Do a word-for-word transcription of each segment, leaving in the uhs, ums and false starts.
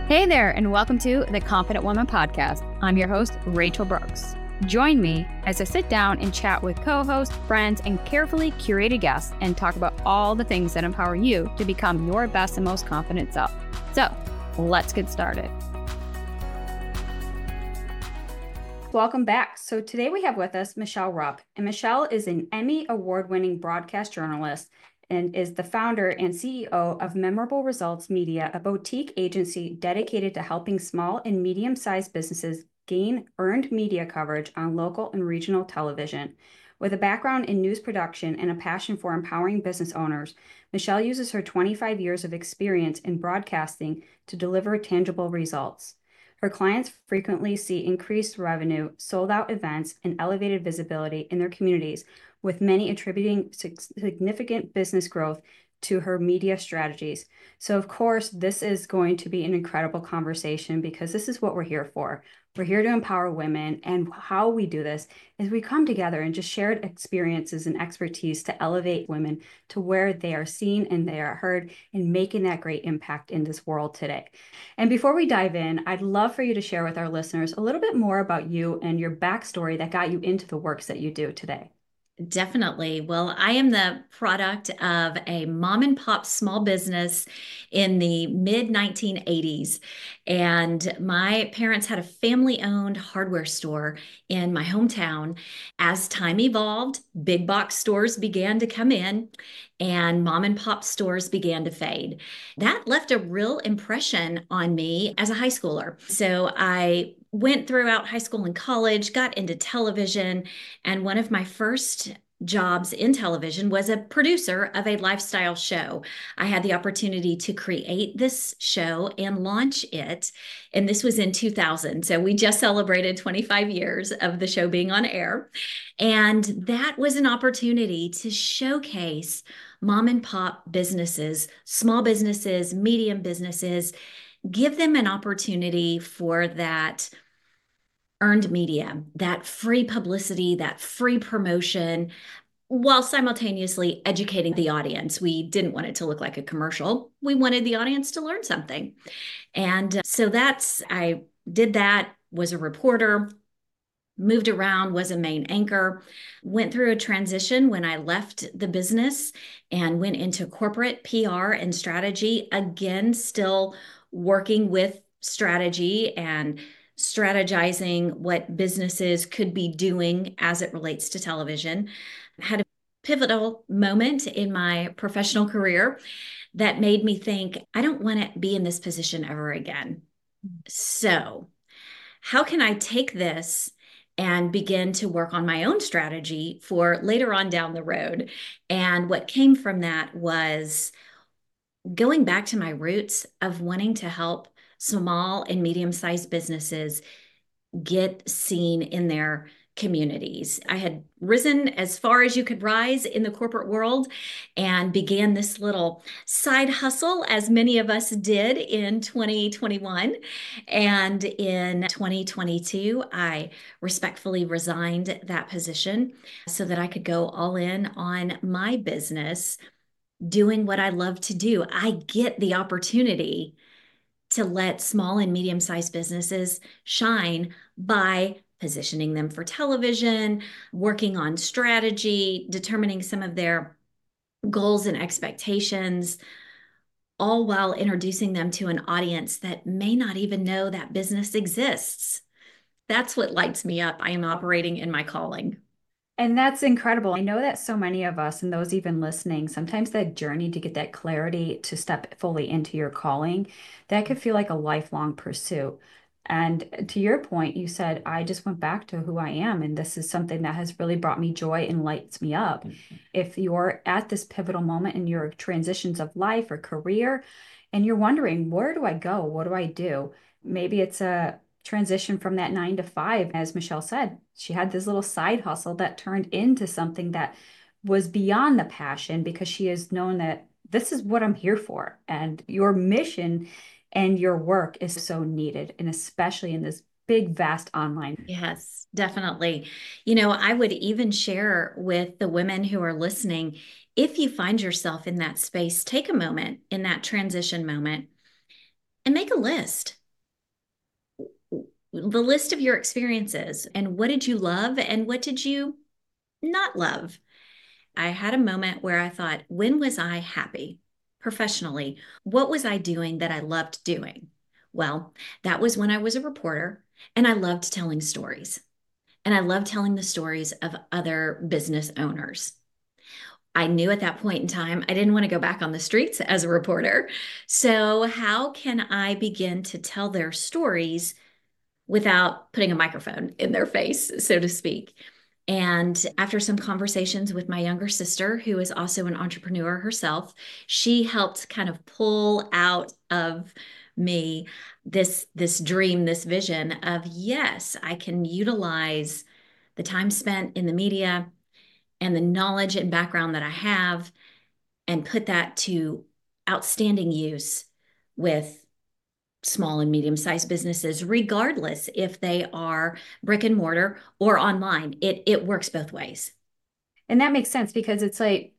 Hey there, and welcome to the Confident Woman Podcast. I'm your host, Rachel Brooks. Join me as I sit down and chat with co-hosts, friends, and carefully curated guests and talk about all the things that empower you to become your best and most confident self. So, let's get started. Welcome back. So today we have with us Michelle Rupp, and Michelle is an Emmy award-winning broadcast journalist and is the founder and C E O of Memorable Results Media, a boutique agency dedicated to helping small and medium-sized businesses gain earned media coverage on local and regional television. With a background in news production and a passion for empowering business owners, Michelle uses her twenty-five years of experience in broadcasting to deliver tangible results. Her clients frequently see increased revenue, sold-out events, and elevated visibility in their communities, with many attributing significant business growth to her media strategies. So, of course, this is going to be an incredible conversation because this is what we're here for. We're here to empower women, and how we do this is we come together and just share experiences and expertise to elevate women to where they are seen and they are heard and making that great impact in this world today. And before we dive in, I'd love for you to share with our listeners a little bit more about you and your backstory that got you into the works that you do today. Definitely. Well, I am the product of a mom and pop small business in the mid nineteen eighties. And my parents had a family owned hardware store in my hometown. As time evolved, big box stores began to come in and mom and pop stores began to fade. That left a real impression on me as a high schooler. So I went throughout high school and college, got into television, and one of my first jobs in television was a producer of a lifestyle show. I had the opportunity to create this show and launch it, and this was in two thousand. So we just celebrated twenty-five years of the show being on air, and that was an opportunity to showcase mom and pop businesses, small businesses, medium businesses, give them an opportunity for that earned media, that free publicity, that free promotion, while simultaneously educating the audience. We didn't want it to look like a commercial. We wanted the audience to learn something. And so that's, I did that, was a reporter, moved around, was a main anchor, went through a transition when I left the business and went into corporate P R and strategy, again, still working with strategy and strategizing what businesses could be doing as it relates to television. I had a pivotal moment in my professional career that made me think, I don't want to be in this position ever again. So how can I take this and begin to work on my own strategy for later on down the road? And what came from that was going back to my roots of wanting to help small and medium-sized businesses get seen in their communities. I had risen as far as you could rise in the corporate world and began this little side hustle, as many of us did in twenty twenty-one. And in twenty twenty-two, I respectfully resigned that position so that I could go all in on my business, doing what I love to do. I get the opportunity to let small and medium-sized businesses shine by positioning them for television, working on strategy, determining some of their goals and expectations, all while introducing them to an audience that may not even know that business exists. That's what lights me up. I am operating in my calling. And that's incredible. I know that so many of us, and those even listening, sometimes that journey to get that clarity to step fully into your calling, that could feel like a lifelong pursuit. And to your point, you said, I just went back to who I am, and this is something that has really brought me joy and lights me up. Mm-hmm. If you're at this pivotal moment in your transitions of life or career, and you're wondering, where do I go? What do I do? Maybe it's a transition from that nine to five. As Michelle said, she had this little side hustle that turned into something that was beyond the passion, because she has known that this is what I'm here for. And your mission and your work is so needed, and especially in this big, vast online. Yes, definitely. You know, I would even share with the women who are listening, if you find yourself in that space, take a moment in that transition moment and make a list. the list of your experiences and what did you love and what did you not love? I had a moment where I thought, when was I happy professionally? What was I doing that I loved doing? Well, that was when I was a reporter and I loved telling stories. And I loved telling the stories of other business owners. I knew at that point in time I didn't want to go back on the streets as a reporter. So, how can I begin to tell their stories without putting a microphone in their face, so to speak? And after some conversations with my younger sister, who is also an entrepreneur herself, she helped kind of pull out of me this this dream, this vision of, yes, I can utilize the time spent in the media and the knowledge and background that I have and put that to outstanding use with small and medium sized businesses, regardless if they are brick and mortar or online. It it works both ways. And that makes sense because it's like,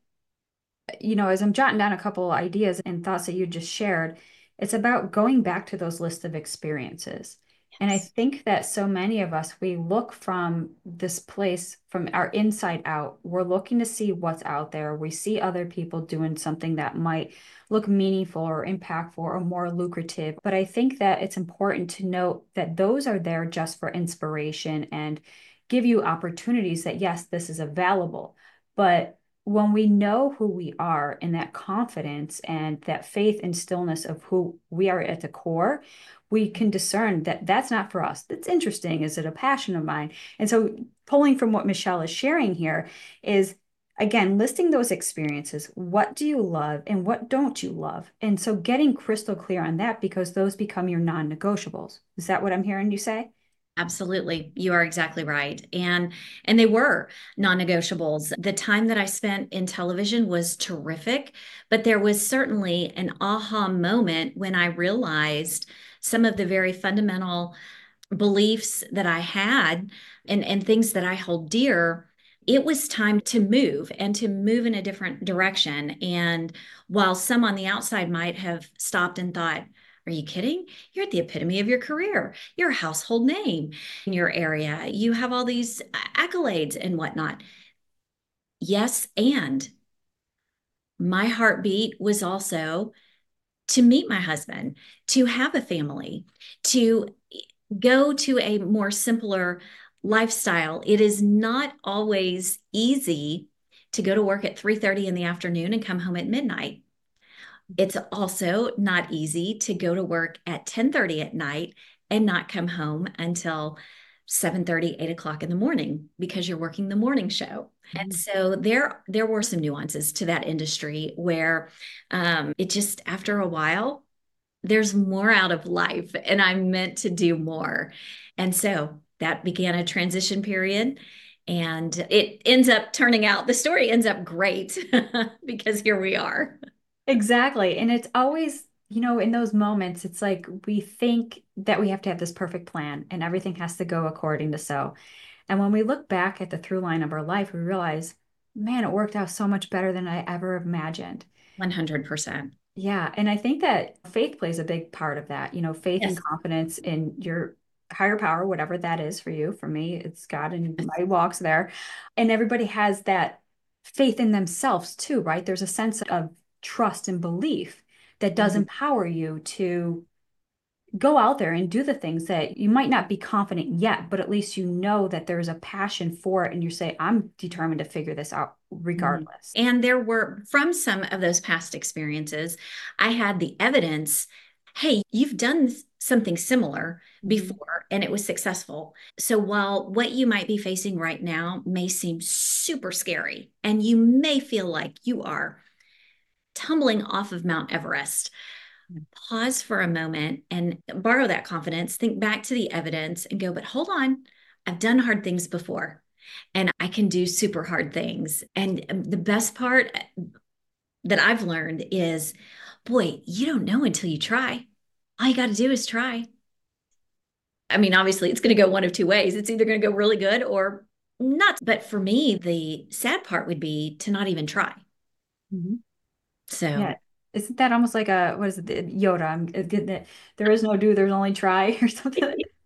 you know, as I'm jotting down a couple ideas and thoughts that you just shared, it's about going back to those lists of experiences. And I Yes. think that so many of us, we look from this place, from our inside out. We're looking to see what's out there. We see other people doing something that might look meaningful or impactful or more lucrative. But I think that it's important to note that those are there just for inspiration and give you opportunities that, yes, this is available. But when we know who we are and that confidence and that faith and stillness of who we are at the core, we can discern that that's not for us. That's interesting. Is it a passion of mine? And so, pulling from what Michelle is sharing here is, again, listing those experiences. What do you love and what don't you love? And so, getting crystal clear on that because those become your non negotiables. Is that what I'm hearing you say? Absolutely. You are exactly right. And and they were non-negotiables. The time that I spent in television was terrific, but there was certainly an aha moment when I realized some of the very fundamental beliefs that I had and, and things that I hold dear. It was time to move and to move in a different direction. And while some on the outside might have stopped and thought, are you kidding? You're at the epitome of your career. You're a household name in your area. You have all these accolades and whatnot. Yes, and my heartbeat was also to meet my husband, to have a family, to go to a more simpler lifestyle. It is not always easy to go to work at three thirty in the afternoon and come home at midnight. It's also not easy to go to work at ten thirty at night and not come home until seven thirty, eight o'clock in the morning because you're working the morning show. And Mhm. so there, there were some nuances to that industry where um, it just, after a while, there's more out of life and I'm meant to do more. And so that began a transition period. And it ends up turning out, the story ends up great because here we are. Exactly. And it's always, you know, in those moments, it's like we think that we have to have this perfect plan and everything has to go according to so. And when we look back at the through line of our life, we realize, man, it worked out so much better than I ever imagined. one hundred percent. Yeah. And I think that faith plays a big part of that, you know, faith and Yes. confidence in your higher power, whatever that is for you. For me, it's God and my walks there. And everybody has that faith in themselves too, right? There's a sense of trust and belief that does Mhm. empower you to go out there and do the things that you might not be confident yet, but at least you know that there's a passion for it. And you say, I'm determined to figure this out Mhm. regardless. And there were, from some of those past experiences, I had the evidence, hey, you've done something similar Mhm. before and it was successful. So while what you might be facing right now may seem super scary and you may feel like you are tumbling off of Mount Everest, pause for a moment and borrow that confidence, think back to the evidence and go, but hold on, I've done hard things before and I can do super hard things. And um, the best part that I've learned is, boy, you don't know until you try. All you got to do is try. I mean, obviously, it's going to go one of two ways. It's either going to go really good or not. But for me, the sad part would be to not even try. Mhm. So, Yeah. Isn't that almost like a, what is it, the Yoda? I'm, it- it- there is no do, there's only try or something.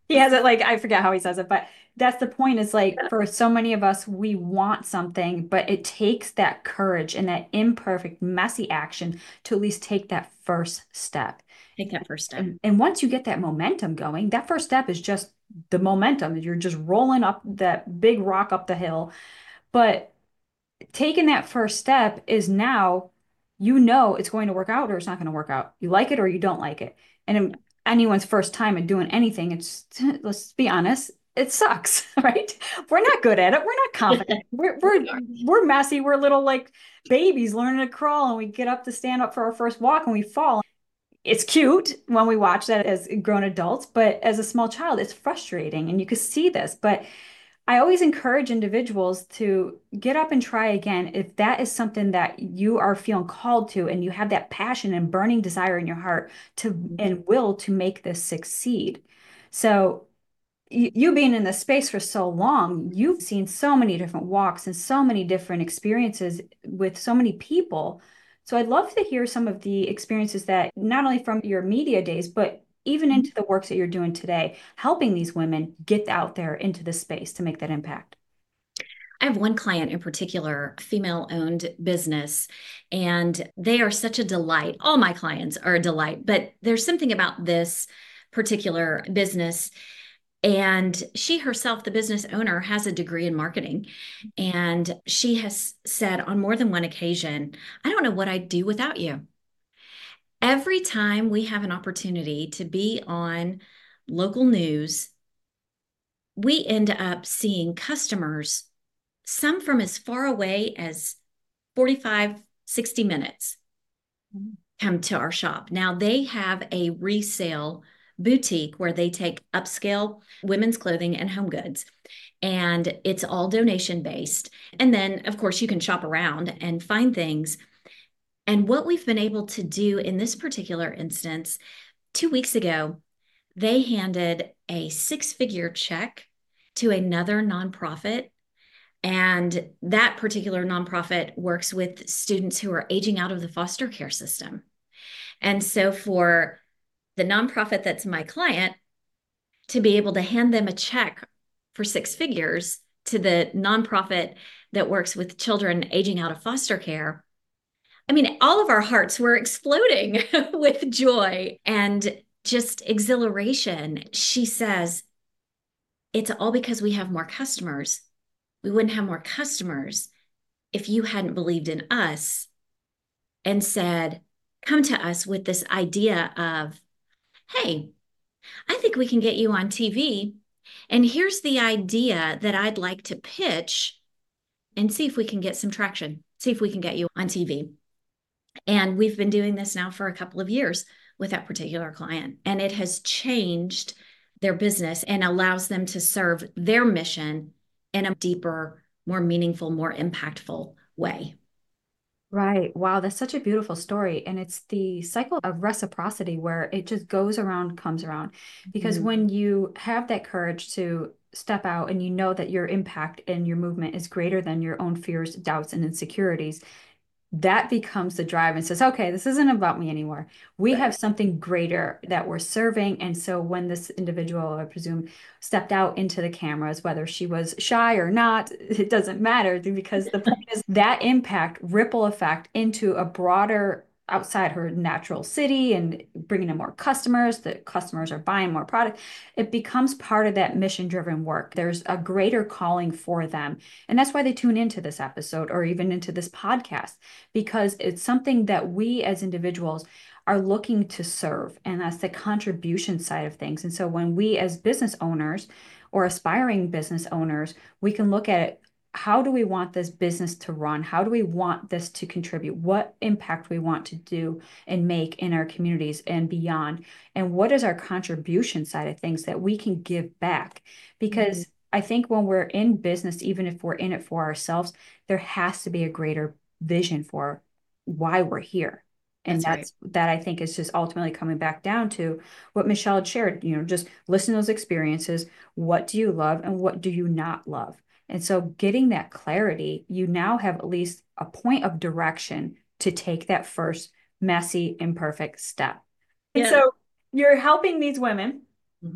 He has it like, I forget how he says it, but that's the point is like for so many of us, we want something, but it takes that courage and that imperfect, messy action to at least take that first step. Take that first step. And, and once you get that momentum going, that first step is just the momentum. You're just rolling up that big rock up the hill. But taking that first step is now you know it's going to work out or it's not going to work out. You like it or you don't like it. And in anyone's first time at doing anything, it's let's be honest, it sucks, right? We're not good at it. We're not confident. We're we're we're messy. We're little like babies learning to crawl and we get up to stand up for our first walk and we fall. It's cute when we watch that as grown adults, but as a small child, it's frustrating and you can see this. But I always encourage individuals to get up and try again if that is something that you are feeling called to and you have that passion and burning desire in your heart to and will to make this succeed. So you, you being in the space for so long, you've seen so many different walks and so many different experiences with so many people. So I'd love to hear some of the experiences that not only from your media days, but even into the works that you're doing today, helping these women get out there into the space to make that impact. I have one client in particular, female owned business, and they are such a delight. All my clients are a delight, but there's something about this particular business. And she herself, the business owner, has a degree in marketing. And she has said on more than one occasion, I don't know what I'd do without you. Every time we have an opportunity to be on local news, we end up seeing customers, some from as far away as forty-five, sixty minutes, come to our shop. Now they have a resale boutique where they take upscale women's clothing and home goods. And it's all donation based. And then, of course, you can shop around and find things. And what we've been able to do in this particular instance, two weeks ago, they handed a six figure check to another nonprofit. And that particular nonprofit works with students who are aging out of the foster care system. And so for the nonprofit that's my client to be able to hand them a check for six figures to the nonprofit that works with children aging out of foster care, I mean, all of our hearts were exploding with joy and just exhilaration. She says, it's all because we have more customers. We wouldn't have more customers if you hadn't believed in us and said, come to us with this idea of, hey, I think we can get you on T V. And here's the idea that I'd like to pitch and see if we can get some traction, see if we can get you on T V. And we've been doing this now for a couple of years with that particular client. And it has changed their business and allows them to serve their mission in a deeper, more meaningful, more impactful way. Right. Wow, that's such a beautiful story. And it's the cycle of reciprocity where it just goes around, comes around. Because Mm-hmm. when you have that courage to step out and you know that your impact and your movement is greater than your own fears, doubts, and insecurities, that becomes the drive and says, okay, this isn't about me anymore. We have Right. something greater that we're serving. And so when this individual, I presume, stepped out into the cameras, whether she was shy or not, it doesn't matter because the point is that impact ripple effect into a broader outside her natural city and bringing in more customers. The customers are buying more product. It becomes part of that mission driven work. There's a greater calling for them. And that's why they tune into this episode or even into this podcast because it's something that we as individuals are looking to serve, and that's the contribution side of things. And so when we as business owners or aspiring business owners, we can look at it, how do we want this business to run? How do we want this to contribute? What impact we want to do and make in our communities and beyond? And what is our contribution side of things that we can give back? Mm-hmm. Because I think when we're in business, even if we're in it for ourselves, there has to be a greater vision for why we're here. And That's right. that's that I think is just ultimately coming back down to what Michelle had shared, you know, just listen to those experiences. What do you love and what do you not love? And so getting that clarity, you now have at least a point of direction to take that first messy, imperfect step. And Yeah. so you're helping these women Mm-hmm.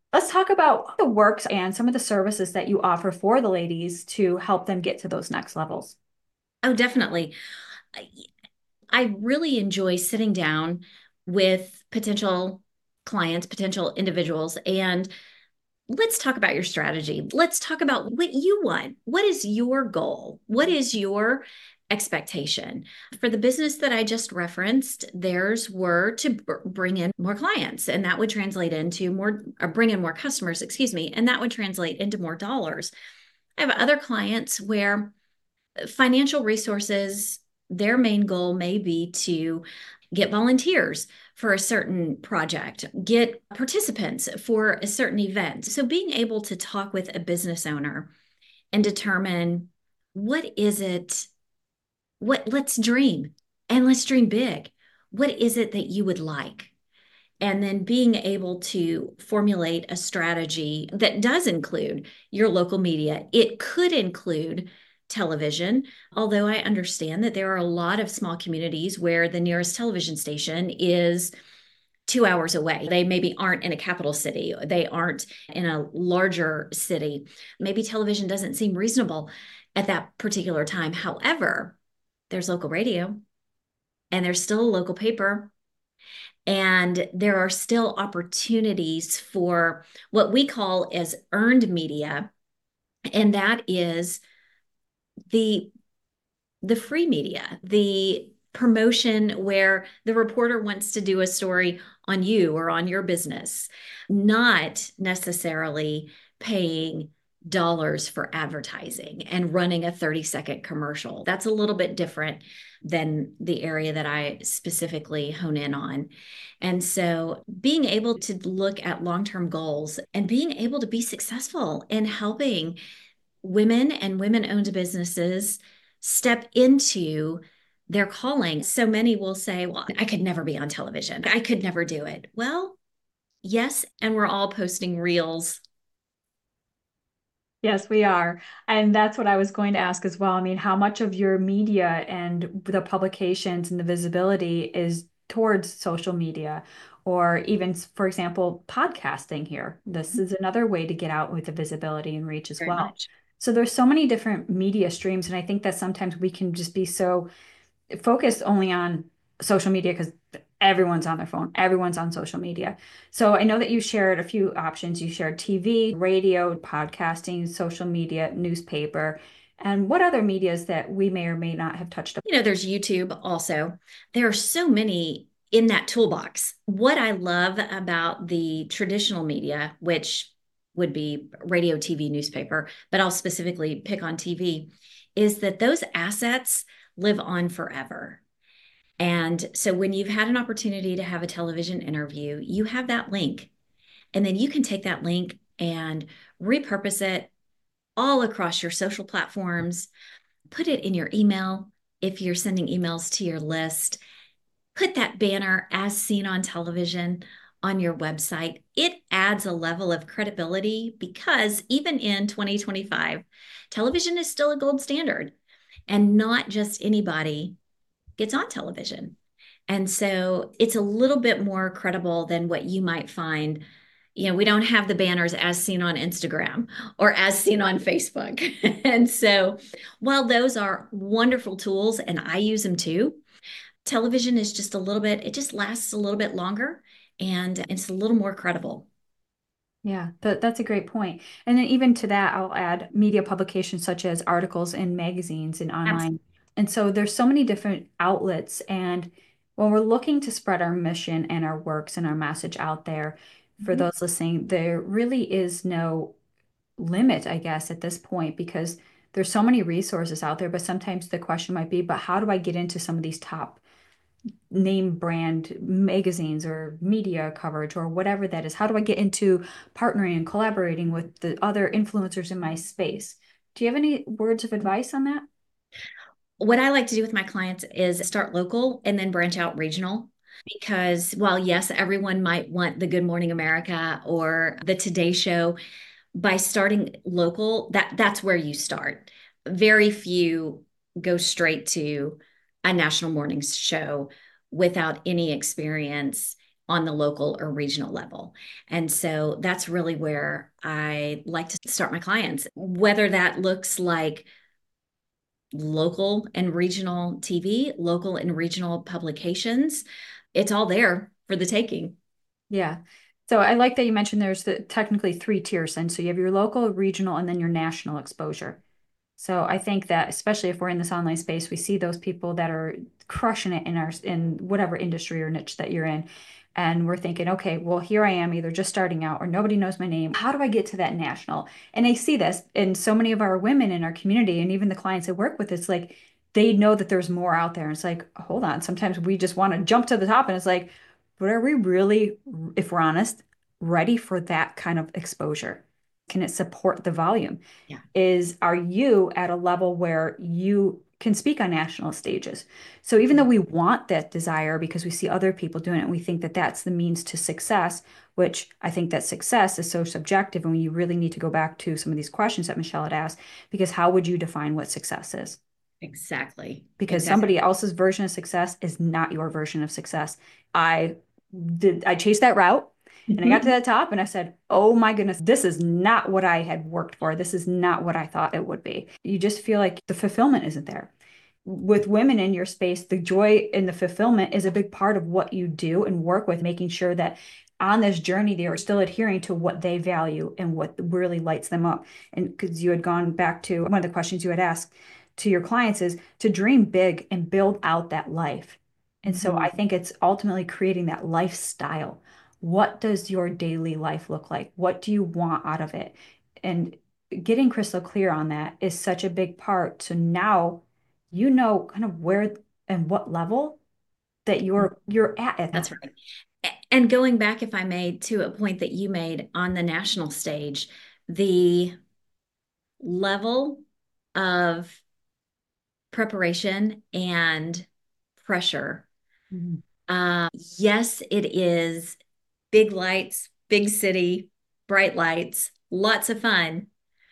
let's talk about the works and some of the services that you offer for the ladies to help them get to those next levels. Oh, definitely. I, I really enjoy sitting down with potential clients, potential individuals, and let's talk about your strategy. Let's talk about what you want. What is your goal? What is your expectation? For the business that I just referenced, theirs were to b- bring in more clients, and that would translate into more, or bring in more customers, excuse me, and that would translate into more dollars. I have other clients where financial resources, their main goal may be to get volunteers for a certain project, get participants for a certain event. So being able to talk with a business owner and determine what is it, what let's dream and let's dream big. What is it that you would like? And then being able to formulate a strategy that does include your local media. It could include television, although I understand that there are a lot of small communities where the nearest television station is two hours away. They maybe aren't in a capital city, they aren't in a larger city. Maybe television doesn't seem reasonable at that particular time. However, there's local radio and there's still a local paper, and there are still opportunities for what we call as earned media, and that is the the free media, the promotion where the reporter wants to do a story on you or on your business, not necessarily paying dollars for advertising and running a thirty second commercial. That's a little bit different than the area that I specifically hone in on. And so being able to look at long-term goals and being able to be successful in helping women and women-owned businesses step into their calling. So many will say, well, I could never be on television. I could never do it. Well, yes, and we're all posting reels. Yes, we are. And that's what I was going to ask as well. I mean, how much of your media and the publications and the visibility is towards social media, or even, for example, podcasting here? This is another way to get out with the visibility and reach as Very well. much. So there's so many different media streams, and I think that sometimes we can just be so focused only on social media because everyone's on their phone, everyone's on social media. So I know that you shared a few options. You shared T V, radio, podcasting, social media, newspaper. And what other medias that we may or may not have touched upon? You know, there's YouTube also. There are so many in that toolbox. What I love about the traditional media, which would be radio, T V, newspaper, but I'll specifically pick on T V, is that those assets live on forever. And so when you've had an opportunity to have a television interview, you have that link. And then you can take that link and repurpose it all across your social platforms, put it in your email if you're sending emails to your list, put that banner as seen on television on your website. It adds a level of credibility because even in twenty twenty-five, television is still a gold standard and not just anybody gets on television. And so it's a little bit more credible than what you might find. You know, we don't have the banners as seen on Instagram or as seen on Facebook. And so while those are wonderful tools and I use them too, television is just a little bit, it just lasts a little bit longer and it's a little more credible. Yeah, that, that's a great point. And then even to that, I'll add media publications such as articles in magazines and online. Absolutely. And so there's so many different outlets. And when we're looking to spread our mission and our works and our message out there, for Mhm. those listening, there really is no limit, I guess, at this point, because there's so many resources out there. But sometimes the question might be, but how do I get into some of these top name brand magazines or media coverage or whatever that is? How do I get into partnering and collaborating with the other influencers in my space? Do you have any words of advice on that? What I like to do with my clients is start local and then branch out regional. Because while, yes, everyone might want the Good Morning America or the Today Show, by starting local, that that's where you start. Very few go straight to a national morning show without any experience on the local or regional level. And so that's really where I like to start my clients, whether that looks like local and regional T V, local and regional publications. It's all there for the taking. Yeah. So I like that you mentioned there's the technically three tiers. And so you have your local, regional, and then your national exposure. So I think that especially if we're in this online space, we see those people that are crushing it in our in whatever industry or niche that you're in. And we're thinking, okay, well, here I am either just starting out or nobody knows my name. How do I get to that national? And I see this in so many of our women in our community and even the clients I work with. It's like they know that there's more out there. And it's like, hold on. Sometimes we just want to jump to the top and it's like, but are we really, if we're honest, ready for that kind of exposure? Can it support the volume? Yeah. Is are you at a level where you can speak on national stages? So even though we want that desire because we see other people doing it, and we think that that's the means to success, which I think that success is so subjective, and you really need to go back to some of these questions that Michelle had asked, because how would you define what success is? Exactly. Because Exactly. somebody else's version of success is not your version of success. I did I chased that route and I got to the top and I said, oh my goodness, this is not what I had worked for. This is not what I thought it would be. You just feel like the fulfillment isn't there. With women in your space, the joy and the fulfillment is a big part of what you do and work with, making sure that on this journey, they are still adhering to what they value and what really lights them up. And because you had gone back to one of the questions you had asked to your clients is to dream big and build out that life. And so I Mhm. think it's ultimately creating that lifestyle. What does your daily life look like? What do you want out of it? And getting crystal clear on that is such a big part. So now you know kind of where and what level that you're you're at at that. That's right. And going back, if I may, to a point that you made on the national stage, the level of preparation and pressure. Mhm. Uh, yes, it is big lights, big city, bright lights, lots of fun,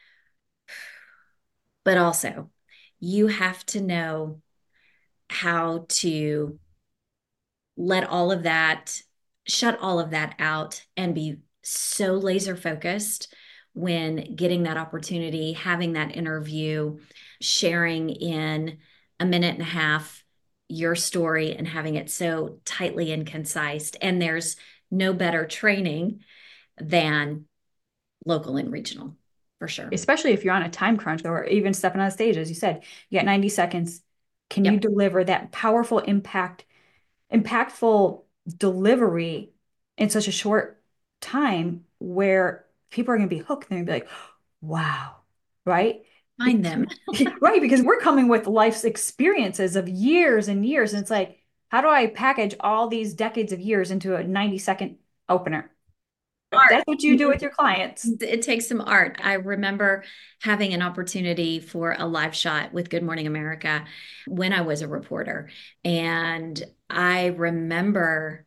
but also you have to know how to let all of that, shut all of that out and be so laser focused when getting that opportunity, having that interview, sharing in a minute and a half your story and having it so tightly and concise. And there's no better training than local and regional, for sure. Especially if you're on a time crunch or even stepping on a stage, as you said, you got ninety seconds. Can you Yep. deliver that powerful impact, impactful delivery in such a short time where people are going to be hooked? They're going to be like, wow, right? Find Because, them. right, because we're coming with life's experiences of years and years. And it's like, how do I package all these decades of years into a ninety second opener? Art. That's what you do with your clients. It takes some art. I remember having an opportunity for a live shot with Good Morning America when I was a reporter. And I remember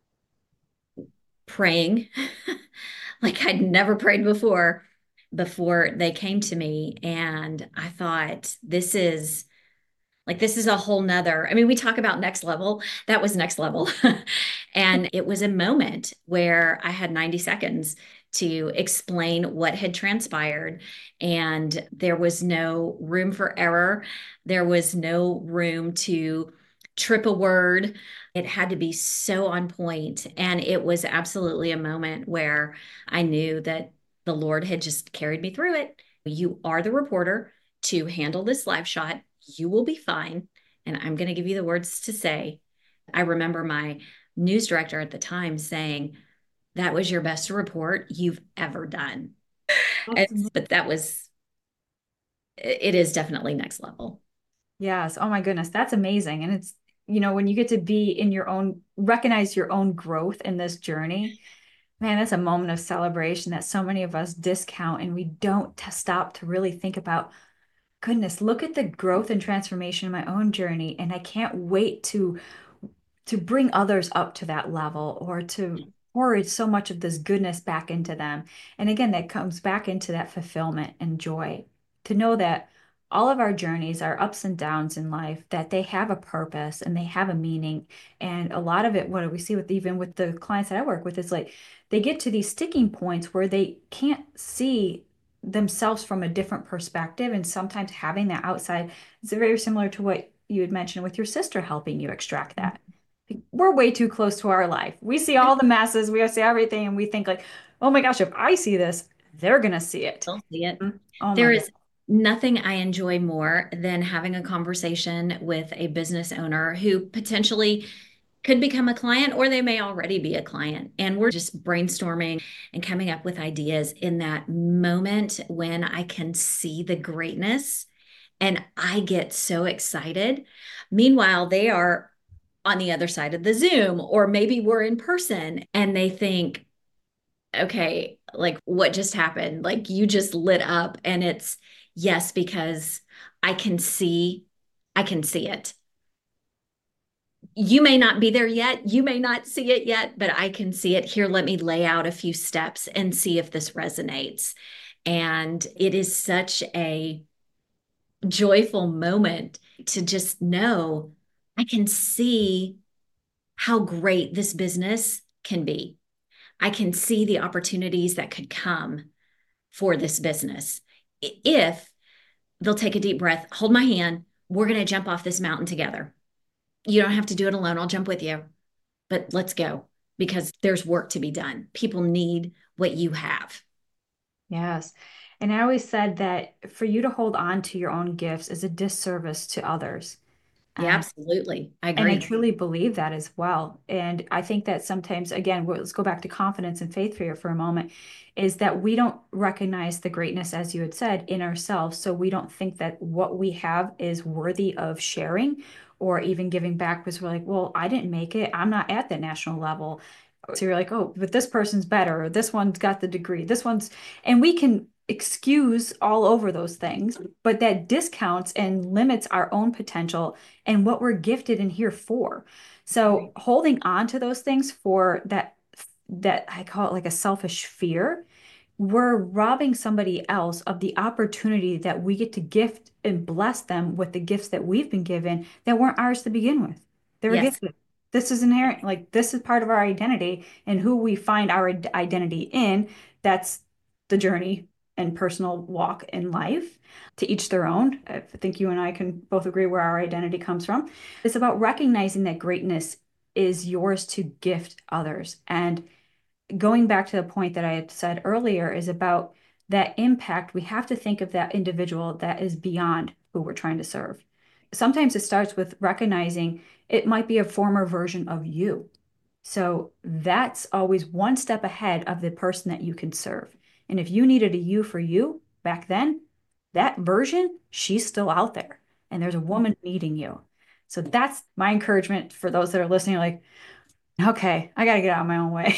praying like I'd never prayed before, before they came to me. And I thought, this is like, this is a whole nother. I mean, we talk about next level. That was next level. And it was a moment where I had ninety seconds to explain what had transpired. And there was no room for error. There was no room to trip a word. It had to be so on point. And it was absolutely a moment where I knew that the Lord had just carried me through it. You are the reporter to handle this live shot. You will be fine. And I'm going to give you the words to say. I remember my news director at the time saying, that was your best report you've ever done. And, but that was, it is definitely next level. Yes. Oh my goodness. That's amazing. And it's, you know, when you get to be in your own, recognize your own growth in this journey, man, that's a moment of celebration that so many of us discount and we don't t- stop to really think about, goodness, look at the growth and transformation in my own journey. And I can't wait to to bring others up to that level or to pour so much of this goodness back into them. And again, that comes back into that fulfillment and joy to know that, all of our journeys, our ups and downs in life, that they have a purpose and they have a meaning. And a lot of it, what we see with even with the clients that I work with, is like they get to these sticking points where they can't see themselves from a different perspective. And sometimes having that outside is very similar to what you had mentioned with your sister helping you extract that. We're way too close to our life. We see all the messes, we see everything, and we think like, oh my gosh, if I see this, they're gonna see it. They'll see it. Oh my There God. is nothing I enjoy more than having a conversation with a business owner who potentially could become a client or they may already be a client. And we're just brainstorming and coming up with ideas in that moment when I can see the greatness and I get so excited. Meanwhile, they are on the other side of the Zoom, or maybe we're in person and they think, okay, like what just happened? Like you just lit up. And it's yes, because I can see, I can see it. You may not be there yet. You may not see it yet, but I can see it. Here, let me lay out a few steps and see if this resonates. And it is such a joyful moment to just know I can see how great this business can be. I can see the opportunities that could come for this business. If they'll take a deep breath, hold my hand, we're going to jump off this mountain together. You don't have to do it alone. I'll jump with you, but let's go because there's work to be done. People need what you have. Yes. And I always said that for you to hold on to your own gifts is a disservice to others. Yeah, And absolutely. I and I agree. truly believe that as well. And I think that sometimes, again, well, let's go back to confidence and faith here for a moment, is that we don't recognize the greatness, as you had said, in ourselves. So we don't think that what we have is worthy of sharing or even giving back because we're like, well, I didn't make it. I'm not at that national level. So you're like, oh, but this person's better, or this one's got the degree, this one's, and we can excuse all over those things, but that discounts and limits our own potential and what we're gifted and here for. So Right. holding on to those things for that, that I call it like a selfish fear, we're robbing somebody else of the opportunity that we get to gift and bless them with the gifts that we've been given that weren't ours to begin with. They were Yes. gifted. This is inherent, like this is part of our identity and who we find our identity in. That's the journey and personal walk in life. To each their own. I think you and I can both agree where our identity comes from. It's about recognizing that greatness is yours to gift others. And going back to the point that I had said earlier is about that impact. We have to think of that individual that is beyond who we're trying to serve. Sometimes it starts with recognizing it might be a former version of you. So that's always one step ahead of the person that you can serve. And if you needed a you for you back then, that version, she's still out there and there's a woman needing you. So that's my encouragement for those that are listening, like, okay, I got to get out of my own way.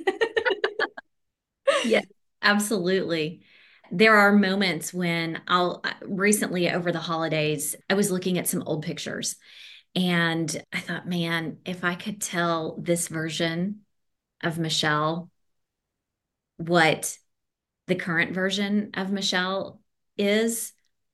Yes, absolutely. There are moments when I'll uh, recently over the holidays, I was looking at some old pictures and I thought, man, if I could tell this version of Michelle what the current version of Michelle is,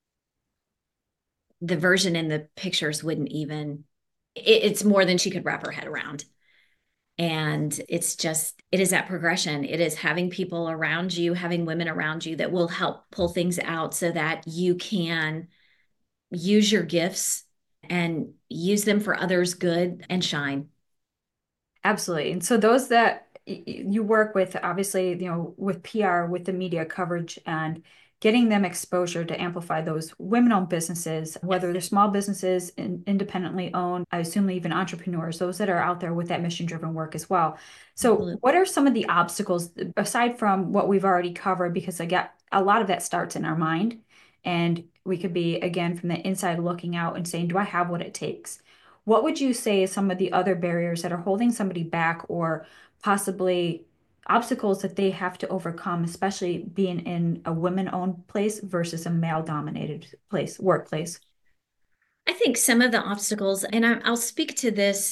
the version in the pictures wouldn't even, it, it's more than she could wrap her head around. And it's just, it is that progression. It is having people around you, having women around you that will help pull things out so that you can use your gifts and use them for others' good and shine. Absolutely. And so those that you work with, obviously, you know, with P R, with the media coverage and getting them exposure to amplify those women-owned businesses, whether they're small businesses and independently owned, I assume even entrepreneurs, those that are out there with that mission-driven work as well. So Absolutely. what are some of the obstacles aside from what we've already covered? Because I get a lot of that starts in our mind. And we could be, again, from the inside looking out and saying, do I have what it takes? What would you say is some of the other barriers that are holding somebody back or possibly obstacles that they have to overcome, especially being in a women-owned place versus a male-dominated place, workplace? I think some of the obstacles, and I, I'll speak to this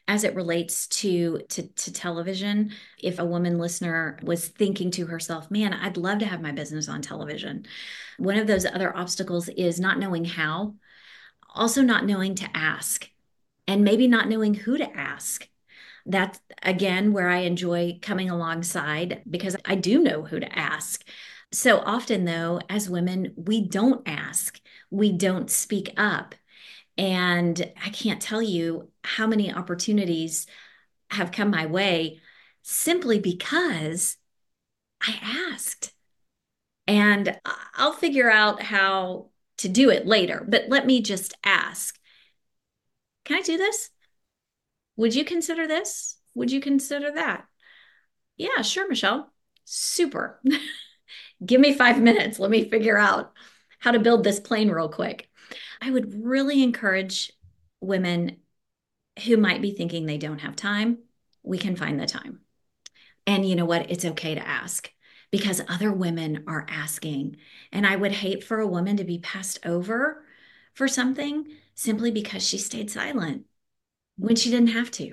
as it relates to, to to television. If a woman listener was thinking to herself, man, I'd love to have my business on television, one of those other obstacles is not knowing how, also not knowing to ask, and maybe not knowing who to ask. That's again where I enjoy coming alongside, because I do know who to ask. So often, though, as women, we don't ask, we don't speak up. And I can't tell you how many opportunities have come my way simply because I asked. And I'll figure out how to do it later. But let me just ask, can I do this? Would you consider this? Would you consider that? Yeah, sure, Michelle. Super. Give me five minutes. Let me figure out how to build this plane real quick. I would really encourage women who might be thinking they don't have time. We can find the time. And you know what? It's okay to ask, because other women are asking. And I would hate for a woman to be passed over for something simply because she stayed silent when she didn't have to.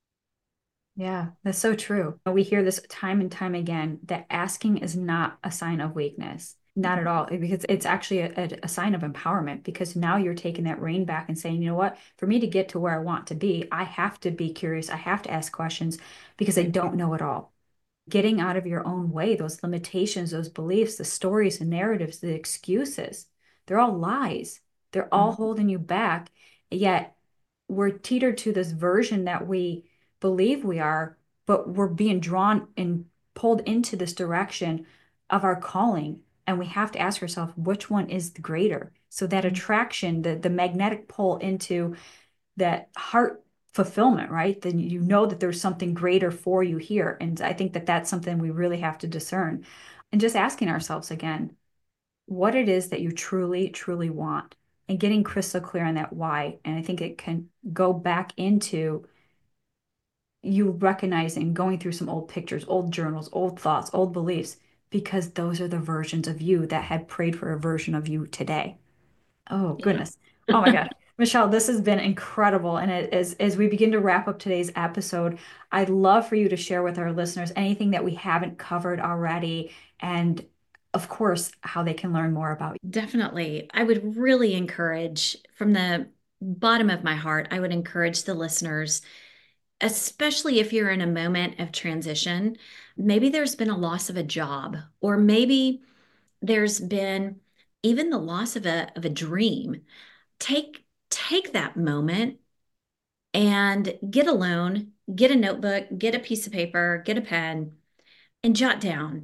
Yeah, that's so true. We hear this time and time again that asking is not a sign of weakness. Not at all, because it's actually a, a, a sign of empowerment, because now you're taking that rein back and saying, you know what, for me to get to where I want to be, I have to be curious. I have to ask questions because I don't know it all. Getting out of your own way, those limitations, those beliefs, the stories, the narratives, the excuses, they're all lies. They're all Mhm. holding you back. Yet we're teetered to this version that we believe we are, but we're being drawn and pulled into this direction of our calling. And we have to ask ourselves, which one is the greater? So that attraction, the, the magnetic pull into that heart fulfillment, right? Then you know that there's something greater for you here. And I think that that's something we really have to discern. And just asking ourselves again, what it is that you truly, truly want, and getting crystal clear on that why. And I think it can go back into you recognizing, going through some old pictures, old journals, old thoughts, old beliefs, because those are the versions of you that had prayed for a version of you today. Oh, Yeah. goodness. Oh my gosh. Michelle, this has been incredible. And it, as, as we begin to wrap up today's episode, I'd love for you to share with our listeners anything that we haven't covered already. And of course, how they can learn more about you. Definitely. I would really encourage, from the bottom of my heart, I would encourage the listeners, especially if you're in a moment of transition. Maybe there's been a loss of a job, or maybe there's been even the loss of a of a dream. Take take that moment and get alone, get a notebook, get a piece of paper, get a pen, and jot down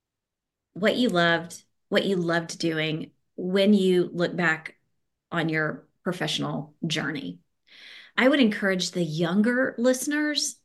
what you loved, what you loved doing when you look back on your professional journey. I would encourage the younger listeners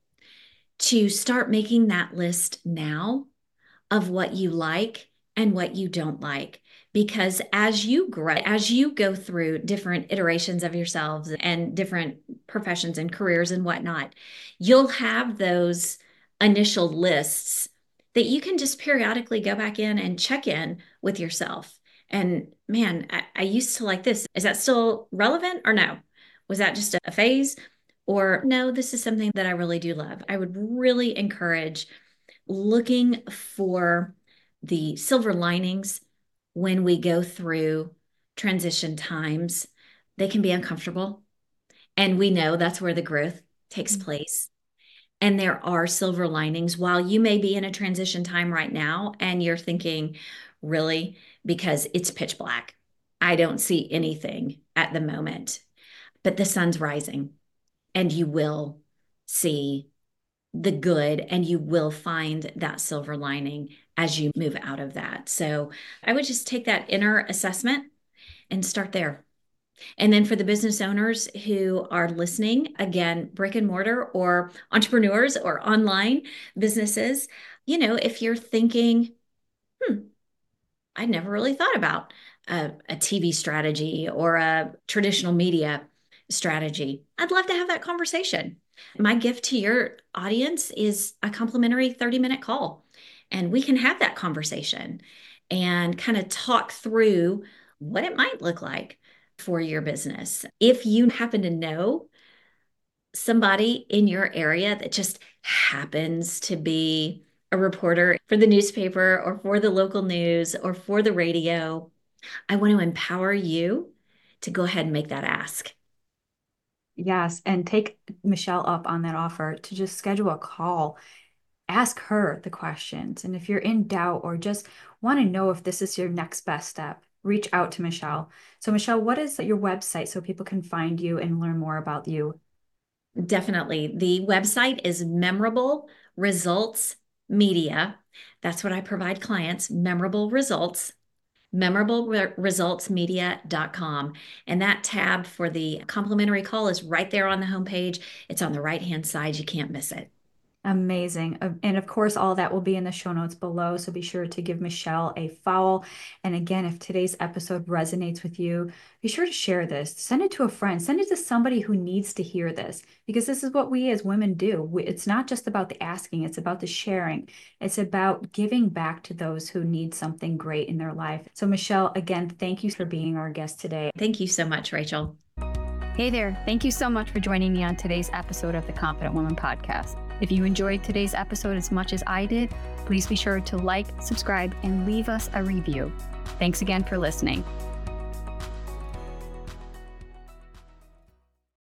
to start making that list now of what you like and what you don't like. Because as you grow, as you go through different iterations of yourselves and different professions and careers and whatnot, you'll have those initial lists that you can just periodically go back in and check in with yourself. And man, I, I used to like this. Is that still relevant or no? Was that just a phase? Or no, this is something that I really do love. I would really encourage looking for the silver linings when we go through transition times. They can be uncomfortable. And we know that's where the growth takes place. And there are silver linings. While you may be in a transition time right now and you're thinking, really, because it's pitch black, I don't see anything at the moment, but the sun's rising and you will see the good, and you will find that silver lining as you move out of that. So I would just take that inner assessment and start there. And then for the business owners who are listening, again, brick and mortar or entrepreneurs or online businesses, you know, if you're thinking, hmm, I never really thought about a, a T V strategy or a traditional media strategy, I'd love to have that conversation. My gift to your audience is a complimentary thirty minute call, and we can have that conversation and kind of talk through what it might look like for your business. If you happen to know somebody in your area that just happens to be a reporter for the newspaper or for the local news or for the radio, I want to empower you to go ahead and make that ask. Yes, and take Michelle up on that offer to just schedule a call. Ask her the questions. And if you're in doubt or just want to know if this is your next best step, reach out to Michelle. So, Michelle, what is your website so people can find you and learn more about you? Definitely. The website is Memorable Results Media. That's what I provide clients, Memorable Results, memorable results media dot com. And that tab for the complimentary call is right there on the homepage. It's on the right-hand side. You can't miss it. Amazing. Uh, And of course, all that will be in the show notes below. So be sure to give Michelle a follow. And again, if today's episode resonates with you, be sure to share this. Send it to a friend. Send it to somebody who needs to hear this, because this is what we as women do. We, it's not just about the asking, it's about the sharing. It's about giving back to those who need something great in their life. So, Michelle, again, thank you for being our guest today. Thank you so much, Rachel. Hey there. Thank you so much for joining me on today's episode of the Confident Woman Podcast. If you enjoyed today's episode as much as I did, please be sure to like, subscribe, and leave us a review. Thanks again for listening.